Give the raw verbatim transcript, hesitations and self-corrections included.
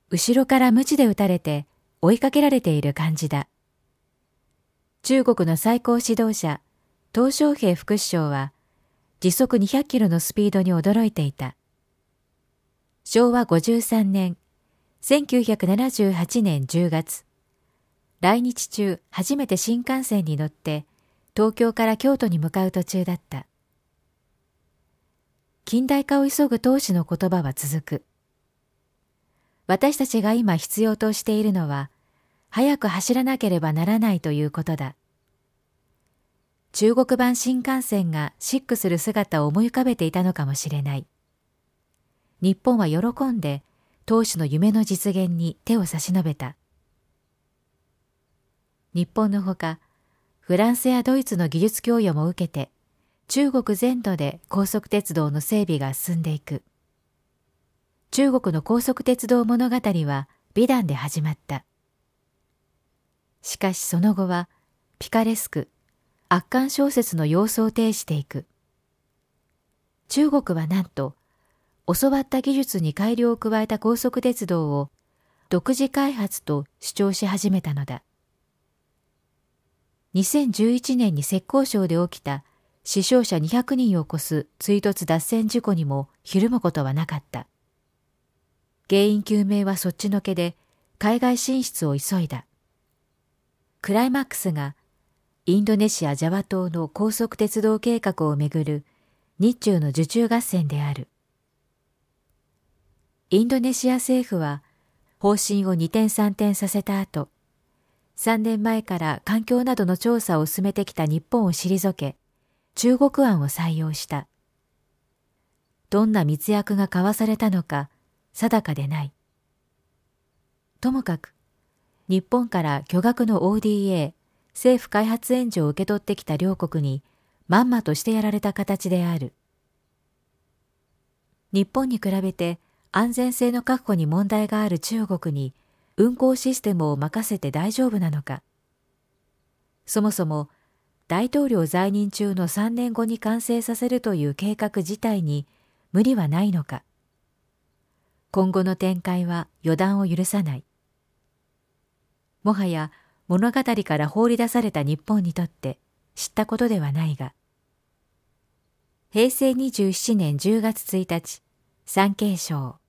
後ろから鞭で打たれて追いかけられている感じだ。中国の最高指導者、鄧小平副首相は、時速にひゃっキロのスピードに驚いていた。しょうわごじゅうさんねん、せんきゅうひゃくななじゅうはちねんじゅうがつ、来日中初めて新幹線に乗って東京から京都に向かう途中だった。近代化を急ぐ鄧氏の言葉は続く。私たちが今必要としているのは、早く走らなければならないということだ。中国版新幹線がシックする姿を思い浮かべていたのかもしれない。日本は喜んで鄧氏の夢の実現に手を差し伸べた。日本のほか、フランスやドイツの技術供与も受けて、中国全土で高速鉄道の整備が進んでいく。中国の高速鉄道物語は美談で始まった。しかしその後はピカレスク、圧巻小説の様相を呈していく。中国はなんと、教わった技術に改良を加えた高速鉄道を独自開発と主張し始めたのだ。にせんじゅういちねんに浙江省で起きた死傷者にひゃくにんを超す追突脱線事故にもひるむことはなかった。原因究明はそっちのけで海外進出を急いだ。クライマックスがインドネシア・ジャワ島の高速鉄道計画をめぐる日中の受注合戦である。インドネシア政府は方針を二転三転させた後、さんねんまえから環境などの調査を進めてきた日本を退け、中国案を採用した。どんな密約が交わされたのか定かでない。ともかく、日本から巨額の オーディーエー、政府開発援助を受け取ってきた両国にまんまとしてやられた形である。日本に比べて安全性の確保に問題がある中国に運行システムを任せて大丈夫なのか。そもそも大統領在任中のさんねんごに完成させるという計画自体に無理はないのか。今後の展開は予断を許さない。もはや物語から放り出された日本にとって知ったことではないが、へいせいにじゅうななねんじゅうがつついたち、産経省。